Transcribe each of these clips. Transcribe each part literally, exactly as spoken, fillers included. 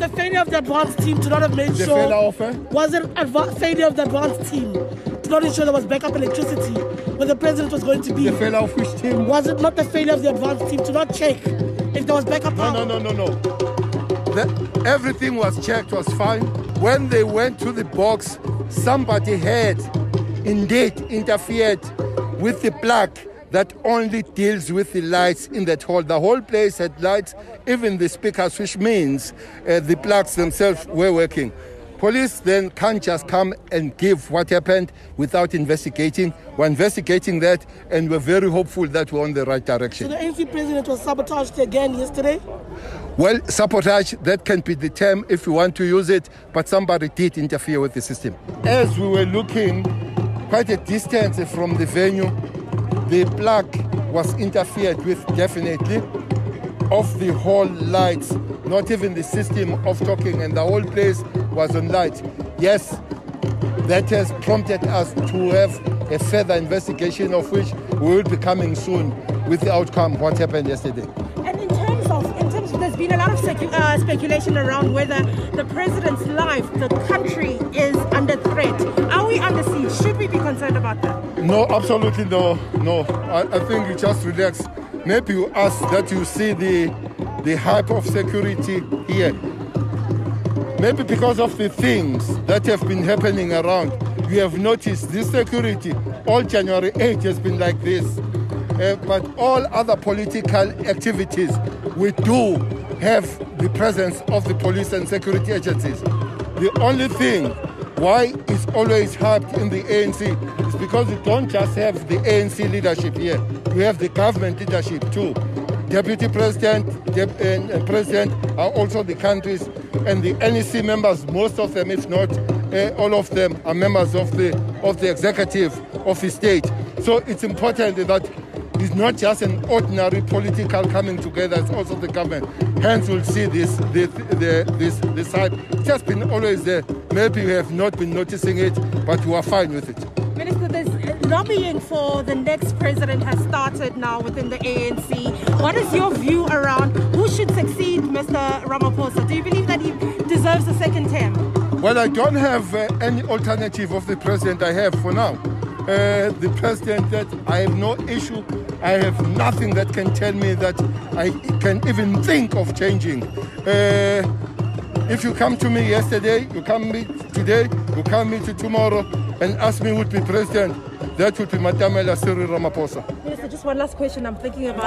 the failure of the advanced team to not have made The sure... failure of eh? Was it adva- failure of the advanced team to not ensure there was backup electricity where the president was going to be? The failure of which team? Was it not the failure of the advanced team to not check if there was backup No, power? no, no, no, no. The, everything was checked, was fine. When they went to the box, somebody had indeed interfered with the plug that only deals with the lights in that hall. The whole place had lights, even the speakers, which means uh, the plugs themselves were working. Police then can't just come and give what happened without investigating. We're investigating that, and we're very hopeful that we're on the right direction. So the A N C president was sabotaged again yesterday? Well, sabotage, that can be the term if you want to use it, but somebody did interfere with the system. As we were looking quite a distance from the venue, the plug was interfered with definitely of the whole lights, not even the system of talking, and the whole place was on light. Yes, that has prompted us to have a further investigation of which we will be coming soon with the outcome what happened yesterday. And in terms of, in terms of, there's been a lot of secu- uh, speculation around whether the president's life, the country is under threat. Are we under siege? Should we be concerned about that? No, absolutely no. No, I, I think you just relax. Maybe you ask that you see the the hype of security here. Maybe because of the things that have been happening around, you have noticed this security. All January eighth has been like this. Uh, but all other political activities, we do have the presence of the police and security agencies. The only thing why it's always hyped in the A N C is because you don't just have the A N C leadership here. You have the government leadership too. Deputy President Dep- and, and President are also the countries, and the N E C members, most of them, if not uh, all of them, are members of the of the executive of the state. So it's important that it's not just an ordinary political coming together, it's also the government. Hence we'll see this this the, this this hype. It's just been always there. Maybe we have not been noticing it, but we are fine with it. Minister, there's lobbying for the next president has started now within the A N C. What is your view around who should succeed Mister Ramaphosa? Do you believe that he deserves a second term? Well, I don't have uh, any alternative of the president I have for now. Uh, the president that I have no issue, I have nothing that can tell me that I can even think of changing. Uh, if you come to me yesterday, you come me today, you come me to tomorrow and ask me who would be president, that would be Matamela Cyril Ramaphosa. Minister, just one last question I'm thinking about.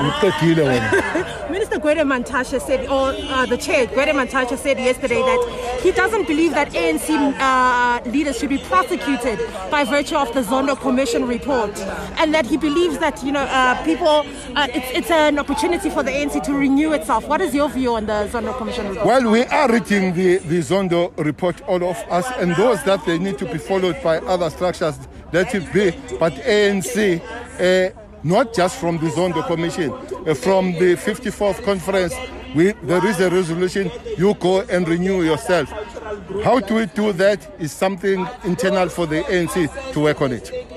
Minister Minister Gwede Mantashe said, or uh, the chair, Gwede Mantashe said yesterday that he doesn't believe that A N C uh, leaders should be prosecuted by virtue of the Zondo Commission report, and that he believes that, you know, uh, people, uh, it's, it's an opportunity for the A N C to renew itself. What is your view on the Zondo Commission report? Well, we are reading the, the Zondo report, all of us, and those that they need to be followed by other structures, let it be, but A N C, uh, not just from the Zondo Commission, uh, from the fifty-fourth conference, we, there is a resolution, you go and renew yourself. How do we do that is something internal for the A N C to work on it.